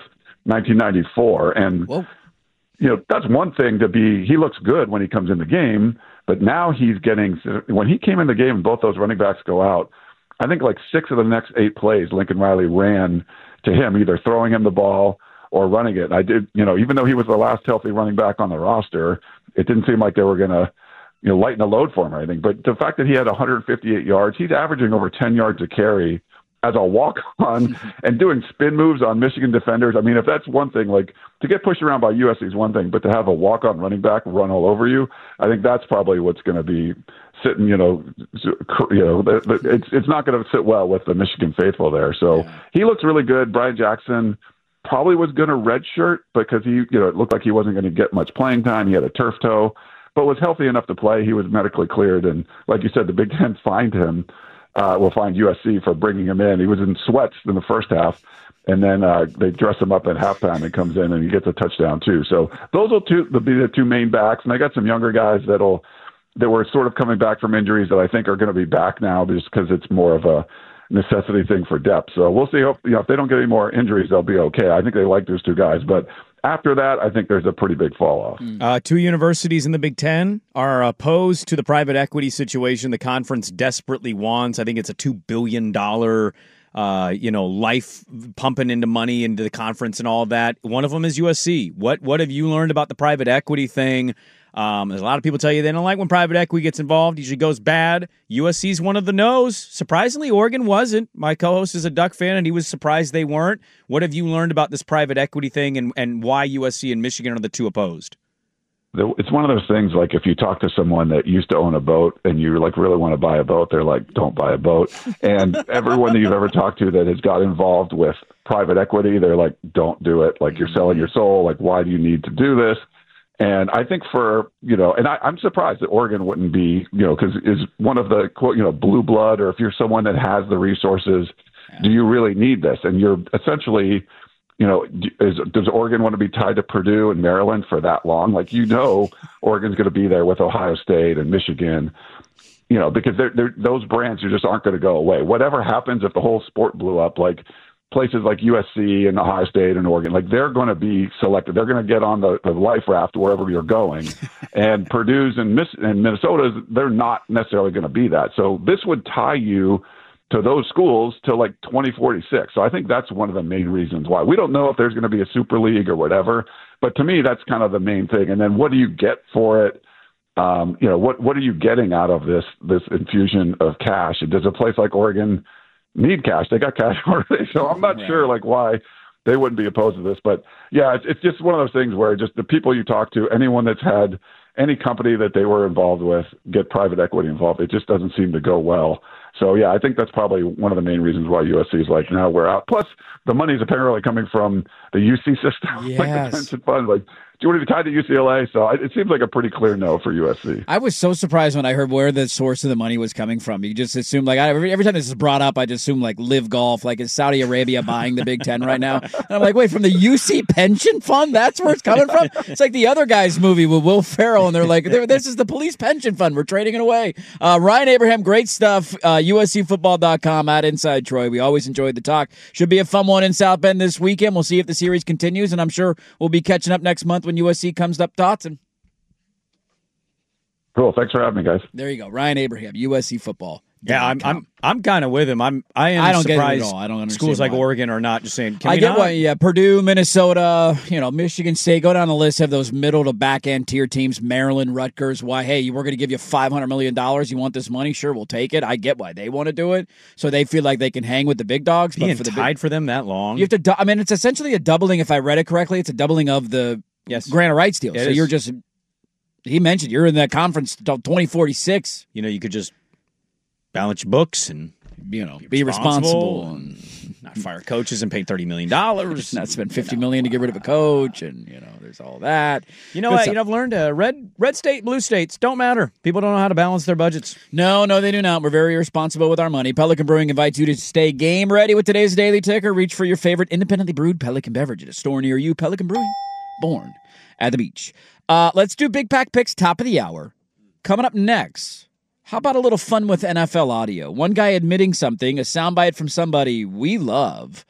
1994. And that's one thing to be. He looks good when he comes in the game, but now he's getting. When he came in the game, both those running backs go out. I think 6 of the next 8 plays, Lincoln Riley ran to him, either throwing him the ball or running it. I did, even though he was the last healthy running back on the roster, it didn't seem like they were going to, lighten the load for him or anything. But the fact that he had 158 yards, he's averaging over 10 yards a carry as a walk-on and doing spin moves on Michigan defenders. I mean, if that's one thing, to get pushed around by USC is one thing, but to have a walk-on running back run all over you, I think that's probably what's going to be sitting, it's not going to sit well with the Michigan faithful there. So he looks really good. Brian Jackson probably was going to redshirt because he, it looked like he wasn't going to get much playing time. He had a turf toe, but was healthy enough to play. He was medically cleared. And like you said, the Big Ten fined him. Will find USC for bringing him in. He was in sweats in the first half, and then they dress him up at halftime and comes in and he gets a touchdown too. So those will be the two main backs, and they got some younger guys that were sort of coming back from injuries that I think are going to be back now just because it's more of a necessity thing for depth. So we'll see. If they don't get any more injuries, they'll be okay. I think they like those two guys, but after that, I think there's a pretty big fall off. 2 universities in the Big Ten are opposed to the private equity situation. The conference desperately wants. I think it's a $2 billion, life pumping into money into the conference and all of that. One of them is USC. What have you learned about the private equity thing? There's a lot of people tell you they don't like when private equity gets involved. Usually goes bad. USC's one of the no's. Surprisingly, Oregon wasn't. My co-host is a Duck fan, and he was surprised they weren't. What have you learned about this private equity thing and why USC and Michigan are the two opposed? It's one of those things, if you talk to someone that used to own a boat and you really want to buy a boat, they're like, don't buy a boat. And everyone that you've ever talked to that has got involved with private equity, they're like, don't do it. You're selling your soul. Why do you need to do this? And I think and I'm surprised that Oregon wouldn't be, because is one of the, quote, blue blood, or if you're someone that has the resources, do you really need this? And you're essentially, does Oregon want to be tied to Purdue and Maryland for that long? Oregon's going to be there with Ohio State and Michigan, because those brands just aren't going to go away. Whatever happens if the whole sport blew up, places like USC and Ohio State and Oregon, they're going to be selected. They're going to get on the life raft wherever you're going. And Purdue's and Minnesota's, they're not necessarily going to be that. So this would tie you to those schools till 2046. So I think that's one of the main reasons why. We don't know if there's going to be a super league or whatever, but to me, that's kind of the main thing. And then what do you get for it? what are you getting out of this infusion of cash? And does a place like Oregon need cash? They got cash already, so I'm not sure why they wouldn't be opposed to this. But yeah, it's just one of those things where just the people you talk to, anyone that's had any company that they were involved with get private equity involved, it just doesn't seem to go well. So yeah, I think that's probably one of the main reasons why USC is like, now we're out. Plus, the money's apparently coming from the UC system, like the pension fund. Like, do you want to be tied to UCLA? So it seems like a pretty clear no for USC. I was so surprised when I heard where the source of the money was coming from. You just assume, like, every time this is brought up, I just assume, like, Live Golf. Like, is Saudi Arabia buying the Big Ten right now? And I'm like, wait, from the UC pension fund? That's where it's coming from? It's like the other guy's movie with Will Ferrell, and they're like, this is the police pension fund. We're trading it away. Ryan Abraham, great stuff. USCfootball.com at Inside Troy. We always enjoyed the talk. Should be a fun one in South Bend this weekend. We'll see if the series continues, and I'm sure we'll be catching up next month when USC comes up to Autzen. Cool. Thanks for having me, guys. There you go. Ryan Abraham, USC football. Yeah, I'm kind of with him. I am don't surprised get it at all. I don't understand schools like why. Oregon are not just saying, I get why. Yeah, Purdue, Minnesota, Michigan State. Go down the list of those middle to back end tier teams. Maryland, Rutgers. Why? Hey, we're going to give you $500 million. You want this money? Sure, we'll take it. I get why they want to do it. So they feel like they can hang with the big dogs. Being but tied for them that long, you have to. I mean, it's essentially a doubling. If I read it correctly, it's a doubling of the grant of rights deal. Yeah, so you're just. He mentioned you're in that conference until 2046. You could just balance your books and be responsible and not fire coaches and pay $30 million. Not spend $50 million to get rid of a coach, and there's all that. You know what? I've learned red state, blue states don't matter. People don't know how to balance their budgets. No, they do not. We're very responsible with our money. Pelican Brewing invites you to stay game ready with today's Daily Ticker. Reach for your favorite independently brewed Pelican beverage at a store near you. Pelican Brewing, born at the beach. Let's do Big Pack Picks, top of the hour. Coming up next, how about a little fun with NFL audio? One guy admitting something, a soundbite from somebody we love.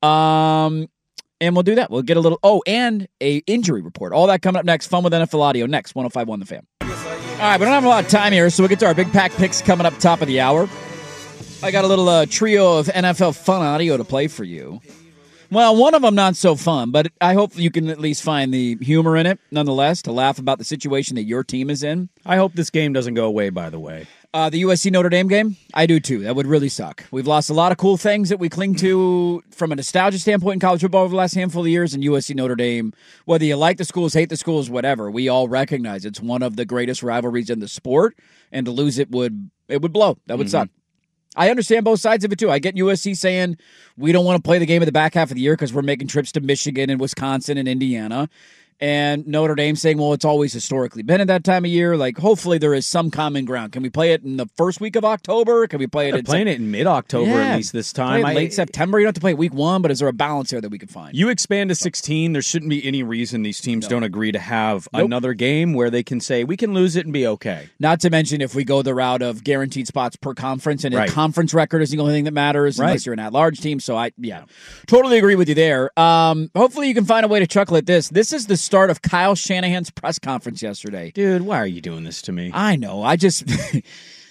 And we'll do that. We'll get a little, and a injury report. All that coming up next. Fun with NFL audio next. 105.1 The Fan. All right, we don't have a lot of time here, so we'll get to our Big Pack Picks coming up top of the hour. I got a little trio of NFL fun audio to play for you. Well, one of them not so fun, but I hope you can at least find the humor in it, nonetheless, to laugh about the situation that your team is in. I hope this game doesn't go away, by the way. The USC Notre Dame game? I do, too. That would really suck. We've lost a lot of cool things that we cling to from a nostalgia standpoint in college football over the last handful of years, and USC Notre Dame, whether you like the schools, hate the schools, whatever, we all recognize it's one of the greatest rivalries in the sport, and to lose it would blow. That would suck. I understand both sides of it, too. I get USC saying we don't want to play the game at the back half of the year because we're making trips to Michigan and Wisconsin and Indiana. And Notre Dame saying, well, it's always historically been at that time of year. Like, hopefully there is some common ground. Can we play it in the first week of October? Can we play it? Playing it in mid-October at least this time. Late September. You don't have to play it week one, but is there a balance there that we can find? You expand to 16. There shouldn't be any reason these teams don't agree to have another game where they can say, we can lose it and be okay. Not to mention if we go the route of guaranteed spots per conference, and a conference record is the only thing that matters unless you're an at-large team. So totally agree with you there. Hopefully you can find a way to chuckle at this. This is the start of Kyle Shanahan's press conference yesterday. Dude, why are you doing this to me? I know. I didn't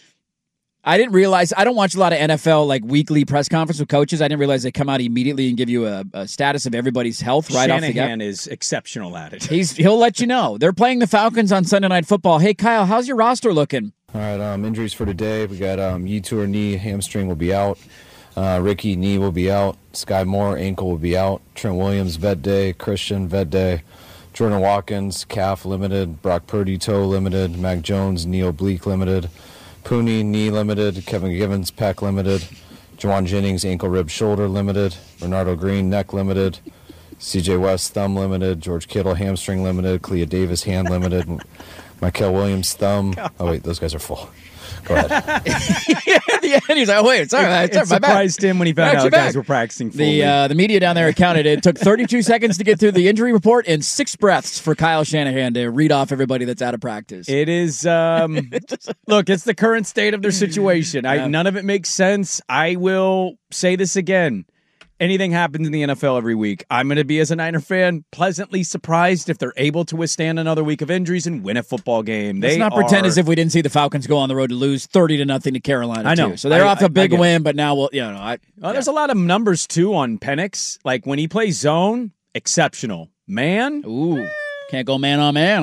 realize. I don't watch a lot of NFL weekly press conference with coaches. I didn't realize they come out immediately and give you a status of everybody's health right off the bat. Shanahan is exceptional at it. He'll let you know. They're playing the Falcons on Sunday Night Football. Hey, Kyle, how's your roster looking? All right, injuries for today. We got Yetur knee, hamstring will be out. Ricky knee will be out. Sky Moore ankle will be out. Trent Williams vet day. Christian vet day. Jordan Watkins, calf limited. Brock Purdy, toe limited. Mac Jones, knee oblique limited. Pooney, knee limited. Kevin Givens, pec limited. Juwan Jennings, ankle, rib, shoulder limited. Bernardo Green, neck limited. CJ West, thumb limited. George Kittle, hamstring limited. Clea Davis, hand limited. Michael Williams, thumb. Oh, wait, those guys are full. Go ahead. At the end, he's like, oh, wait, sorry. It surprised him when he found out guys were practicing fully. The media down there counted it. It took 32 seconds to get through the injury report and 6 breaths for Kyle Shanahan to read off everybody that's out of practice. It is, look, it's the current state of their situation. None of it makes sense. I will say this again. Anything happens in the NFL every week. I'm going to be, as a Niner fan, pleasantly surprised if they're able to withstand another week of injuries and win a football game. Let's not pretend as if we didn't see the Falcons go on the road to lose 30-0 to Carolina. I know. Too. So they're off a big win, but now there's a lot of numbers too on Penix. Like when he plays zone, exceptional. Man, ooh, can't go man on man, huh?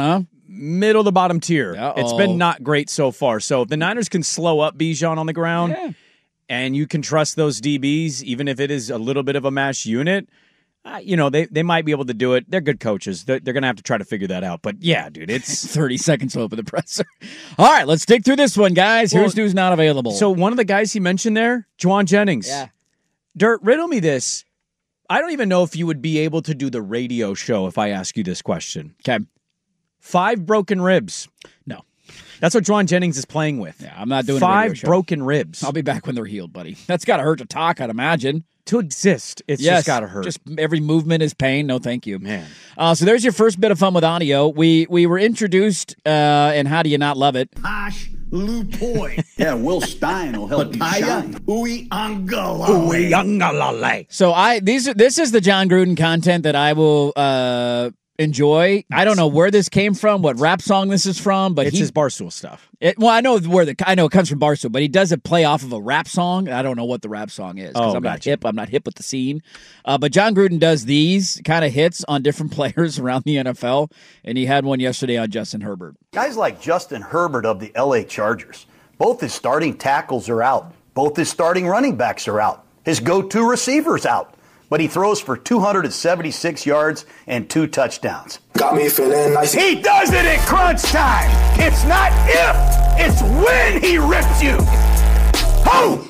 middle to bottom tier. Uh-oh. It's been not great so far. So if the Niners can slow up Bijan on the ground and you can trust those DBs, even if it is a little bit of a mash unit, they might be able to do it. They're good coaches. They're going to have to try to figure that out. But yeah, dude, it's 30 seconds to open the presser. All right, let's dig through this one, guys. Here's who's not available. So one of the guys he mentioned there, Juwan Jennings. Yeah. Dirt, riddle me this. I don't even know if you would be able to do the radio show if I ask you this question. Okay. 5 broken ribs. No. That's what Juwan Jennings is playing with. Yeah, I'm not doing 5 broken ribs. I'll be back when they're healed, buddy. That's got to hurt to talk, I'd imagine. To exist, it's just got to hurt. Just every movement is pain. No, thank you. Man. So there's your first bit of fun with audio. We were introduced, and how do you not love it? Posh Lupoi. Yeah, Will Stein will help you shine. Ui Angalale. Ui Angalale. So this is the John Gruden content that I will enjoy. I don't know where this came from, what rap song this is from, but it's his Barstool stuff. I know it comes from Barstool, but he does it play off of a rap song. I don't know what the rap song is because I'm not hip. I'm not hip with the scene. But John Gruden does these kind of hits on different players around the NFL, and he had one yesterday on Justin Herbert. Guys like Justin Herbert of the LA Chargers, both his starting tackles are out. Both his starting running backs are out. His go-to receiver's out. But he throws for 276 yards and 2 touchdowns. Got me feeling nice. He does it at crunch time. It's not if, it's when he rips you. Oh!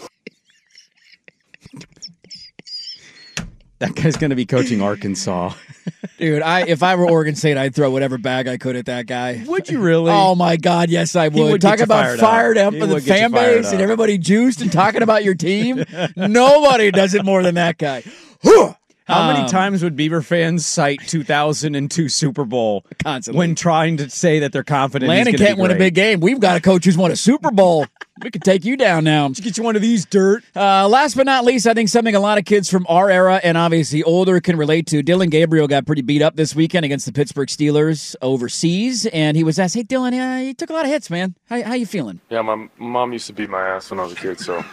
That guy's going to be coaching Arkansas. Dude, if I were Oregon State, I'd throw whatever bag I could at that guy. Would you really? Oh, my God, yes, I would. He would Talk about fired up for the fan base and everybody juiced and talking about your team. Nobody does it more than that guy. How many times would Beaver fans cite 2002 Super Bowl constantly when trying to say that they're confident Landon can't win a big game? We've got a coach who's won a Super Bowl. We could take you down now. Let's get you one of these, Dirt. Last but not least, I think something a lot of kids from our era and obviously older can relate to. Dylan Gabriel got pretty beat up this weekend against the Pittsburgh Steelers overseas, and he was asked, "Hey, Dylan, you took a lot of hits, man. How you feeling?" Yeah, my mom used to beat my ass when I was a kid, so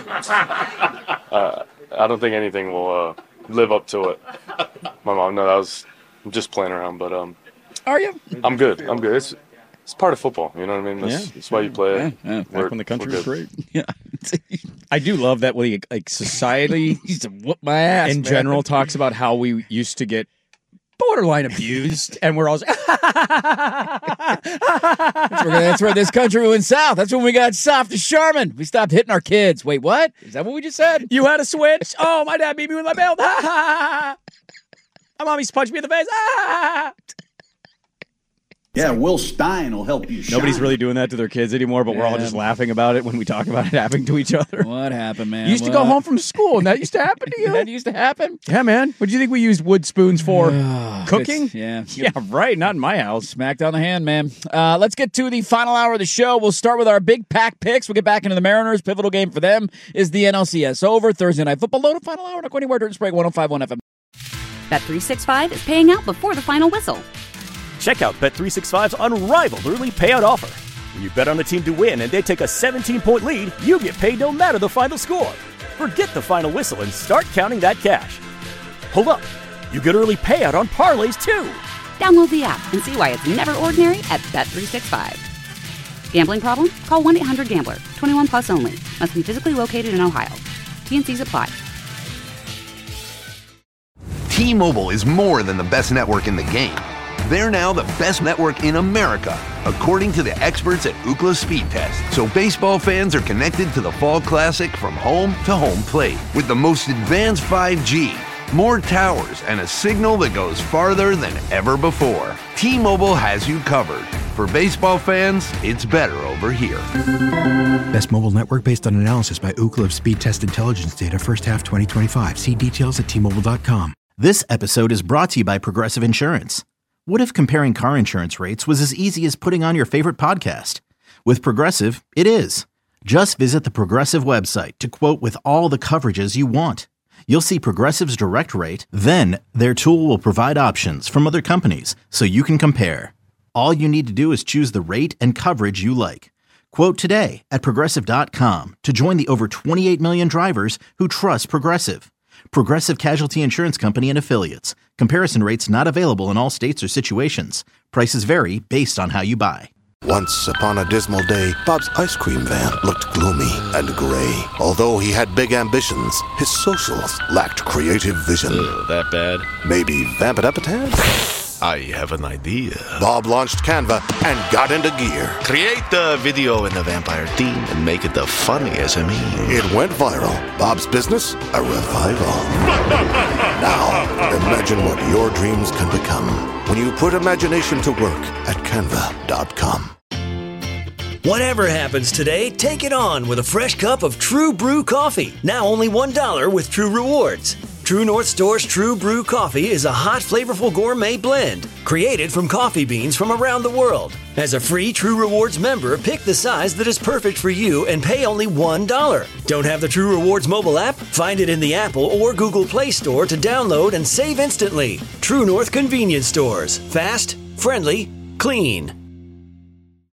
I don't think anything will live up to it. My mom, no, I'm just playing around, but are you? I'm good. It's part of football, you know what I mean? That's why you play it. Yeah. Back when the country was great. Yeah. I do love that when society used to whoop my ass in general talks about how we used to get borderline abused, and we're all that's where this country went south. That's when we got soft as Charmin. We stopped hitting our kids. Wait, what? Is that what we just said? You had a switch? Oh, my dad beat me with my belt. My mom used to punch me in the face. Yeah, Will Stein will help you shine. Nobody's really doing that to their kids anymore, but we're all just laughing about it when we talk about it happening to each other. What happened, man? You used to go home from school, and that used to happen to you? That used to happen? Yeah, man. What do you think we used wood spoons for? Cooking? Yeah, right. Not in my house. Smacked on the hand, man. Let's get to the final hour of the show. We'll start with our big pack picks. We'll get back into the Mariners. Pivotal game for them is the NLCS over. Thursday Night Football. Load of final hour. Not going anywhere. Dirt and Sprague 105.1 FM. Bet365 is paying out before the final whistle. Check out Bet365's unrivaled early payout offer. When you bet on a team to win and they take a 17-point lead, you get paid no matter the final score. Forget the final whistle and start counting that cash. Hold up. You get early payout on parlays, too. Download the app and see why it's never ordinary at Bet365. Gambling problem? Call 1-800-GAMBLER. 21 plus only. Must be physically located in Ohio. T&Cs apply. T-Mobile is more than the best network in the game. They're now the best network in America, according to the experts at Ookla Speed Test. So baseball fans are connected to the Fall Classic from home to home plate with the most advanced 5G, more towers, and a signal that goes farther than ever before. T-Mobile has you covered. For baseball fans, it's better over here. Best mobile network based on analysis by Ookla Speed Test Intelligence data first half 2025. See details at T-Mobile.com. This episode is brought to you by Progressive Insurance. What if comparing car insurance rates was as easy as putting on your favorite podcast? With Progressive, it is. Just visit the Progressive website to quote with all the coverages you want. You'll see Progressive's direct rate, then their tool will provide options from other companies so you can compare. All you need to do is choose the rate and coverage you like. Quote today at Progressive.com to join the over 28 million drivers who trust Progressive. Progressive Casualty Insurance Company and Affiliates. Comparison rates not available in all states or situations. Prices vary based on how you buy. Once upon a dismal day, Bob's ice cream van looked gloomy and gray. Although he had big ambitions, his socials lacked creative vision. That bad? Maybe Vamp It Up a tad? I have an idea. Bob launched Canva and got into gear. Create the video in the vampire theme and make it the funniest meme. It went viral. Bob's business, a revival. Now, imagine what your dreams can become when you put imagination to work at canva.com. Whatever happens today, take it on with a fresh cup of True Brew coffee. Now only $1 with True Rewards. True North Store's True Brew coffee is a hot, flavorful gourmet blend created from coffee beans from around the world. As a free True Rewards member, pick the size that is perfect for you and pay only $1. Don't have the True Rewards mobile app? Find it in the Apple or Google Play Store to download and save instantly. True North Convenience Stores. Fast, friendly, clean.